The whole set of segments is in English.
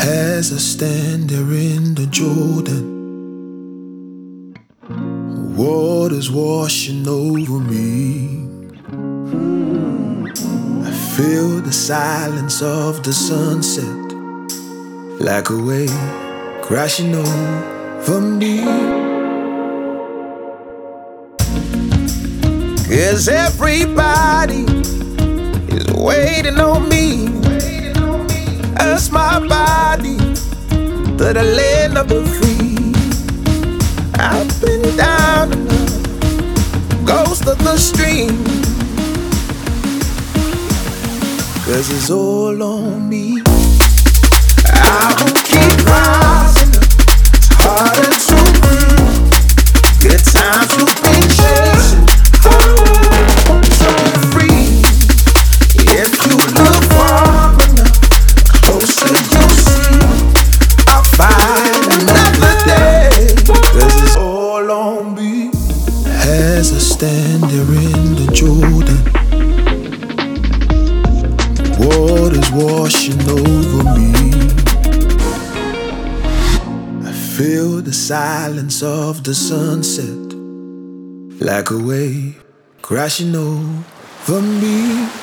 As I stand there in the Jordan, water's washing over me. I feel the silence of the sunset, like a wave crashing over me. 'Cause everybody is waiting on me. As my body to the land of the free. I've been down in the ghost of the stream. 'Cause it's all on me. I will keep rising up. It's harder to breathe. Good times will be chasing. Oh, so free. If you look far enough, closer you'll see. I'll find another day. 'Cause it's all on me. As I stand there in the Jordan, water's washing over me. I feel the silence of the sunset, like a wave crashing over me.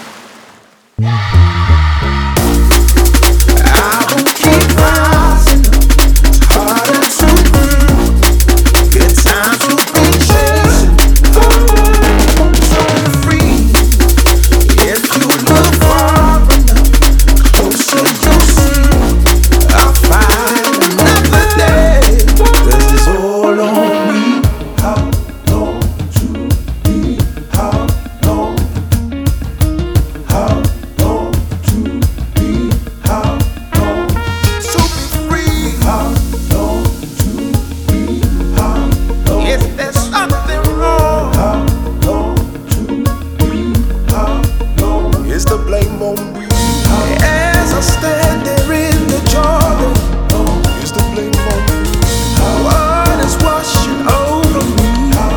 I will keep rising up. It's harder to breathe. Good times will be chasing. Oh, so free. If you look far enough, closer you'll see. I'll find another day. 'Cause it's all on me. How long to be? How long? How long to be? How long? So be free. How long to be? How long? If there's something wrong, how long to be? How long? Is the blame on me? As I stand there in the Jordan, is the blame on me? Water's washing over me.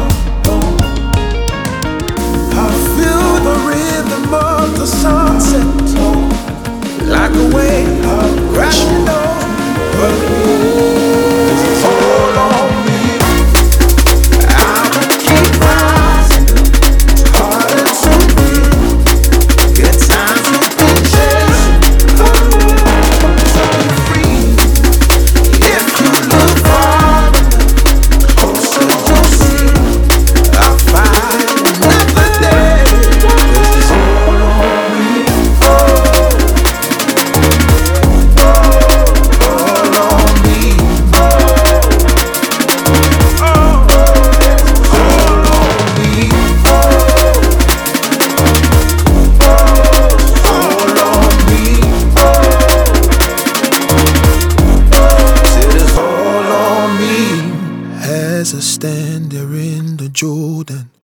I feel the rhythm of the sunset, like a wave crashing over me. 'Cause it's all on me. I will keep rising. It's harder to breathe. Good times will be chasing. Oh, so free. If you look far enough, closer you'll see. I'll find another day. 'Cause it's all on me. All on me. All on me. All on me. Said it's all on me. As I stand there in the Jordan,